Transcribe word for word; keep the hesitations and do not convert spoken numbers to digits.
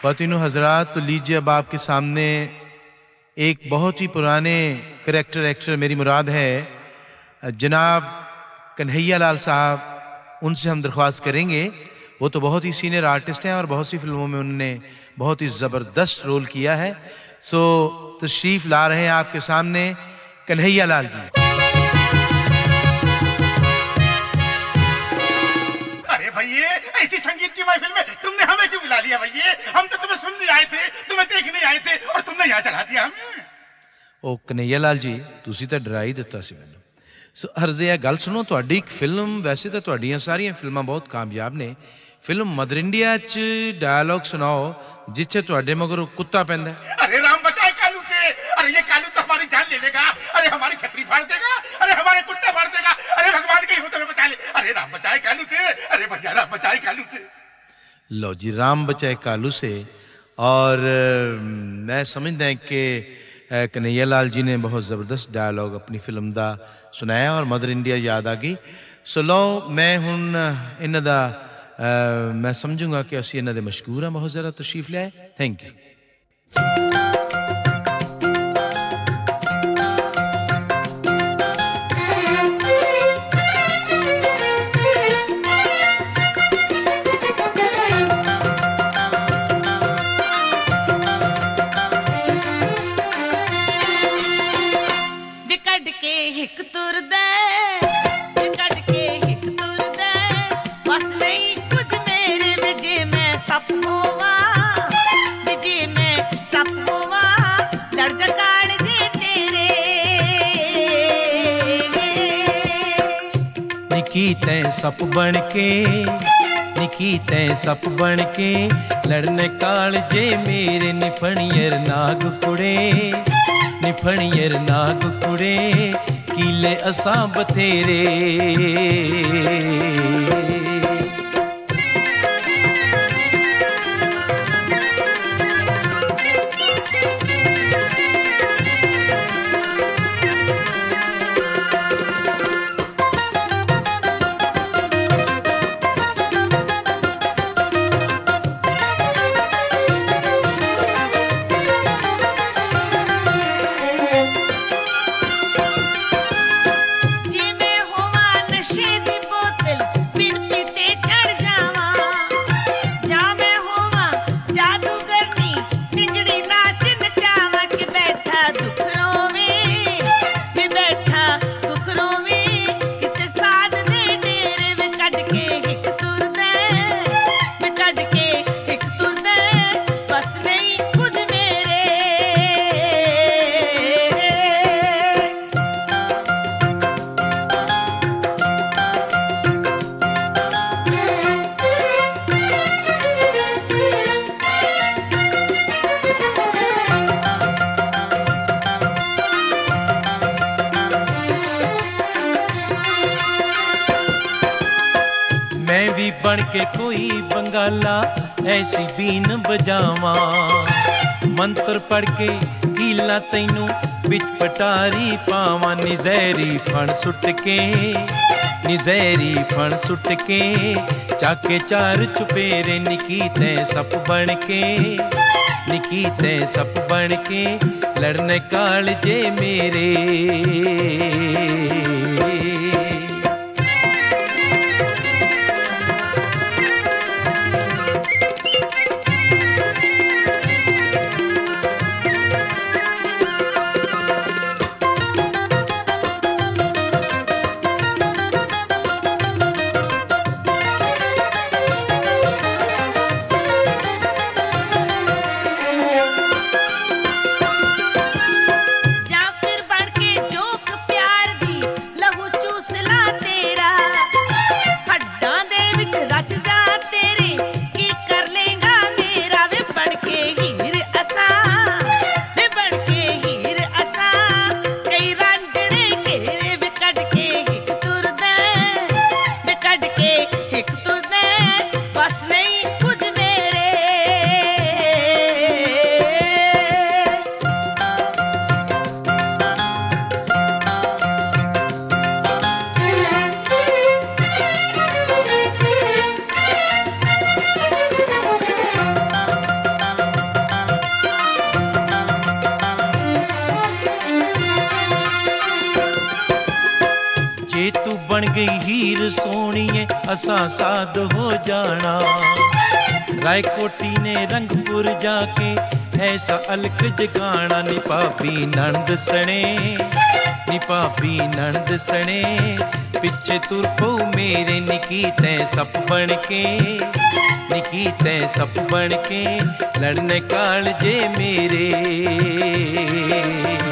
ख्वातीनो हज़रात, तो लीजिए अब आपके सामने एक बहुत ही पुराने करैक्टर एक्टर, मेरी मुराद है जनाब कन्हैया लाल साहब, उनसे हम दरख्वास्त करेंगे। वो तो बहुत ही सीनियर आर्टिस्ट हैं और बहुत सी फिल्मों में उन्होंने बहुत ही ज़बरदस्त रोल किया है। सो तशरीफ़ ला रहे हैं आपके सामने कन्हैया लाल जी। अरे भैया, ऐसी संगीत की महफिल में तुमने हमें क्यों बुला लिया भैया? हम तो तुम्हें सुनने आए थे, तुम्हें देखने आए थे और तुमने यहाँ चढ़ा दिया हमें। ओ कन्हैया लाल जी, तुसी तो डरा ही दिता सी मैनूं। सो हरजे ये गल सुनो, तुहाडी एक फिल्म, वैसे तो तुहाडियां सारियां फिल्मां बहुत कामयाब ने, फिल्म मदर इंडिया च डायलॉग सुनाओ जिथे तुहाडे मगर कुत्ता पैंदा है। अरे राम बचाए कालू से, अरे ये कालू तो हमारी जान ले लेगा, अरे हमारी छतरी फाड़ देगा, अरे हमारे कुत्ते फाड़ देगा, अरे भगवान कहीं हो तो बचा ले, अरे राम बचाए कालू से, अरे भैया राम बचाए कालू से। लो जी, राम बचाए कालू से। और मैं समझदा है कि कन्हैया लाल जी ने बहुत ज़बरदस्त डायलॉग अपनी फिल्म का सुनाया और मदर इंडिया याद आ गई। सो लो, मैं हुण इन्हां दा मैं समझूंगा कि असीं इन्हां दे मशहूर हैं, बहुत ज़रा तशरीफ ले आए। Thank you. निकी तैं सप बन के, निकी तैं सप बन के, लड़ने काल जे मेरे निफणियर नाग कुड़े, निफणियर नाग कुड़े, कीले असां बथेरे। बन के कोई बंगाला ऐसी बीन बजावा, मंत्र पढ़ के कीला तैनू बिच पटारी पावा, निजैरी फण सुट के, निजैरी फण सुट के, चाके चार चुपेरे, निकी तैं सप बन के, निकी तैं सप बन के, लड़ने काल जे मेरे। जा फिर बढ़ के जोक प्यार जे तू बन गई हीर सोणीए असां साध हो जाना। रायकोटी ने रंगपुर जाके ऐसा अलख जगाना। नी भाभी नंद सने नी भाभी नंद सने पिछे तुर पो मेरे निकी तैं सप बन के निकी तैं सप बन के लड़ने काल जे मेरे।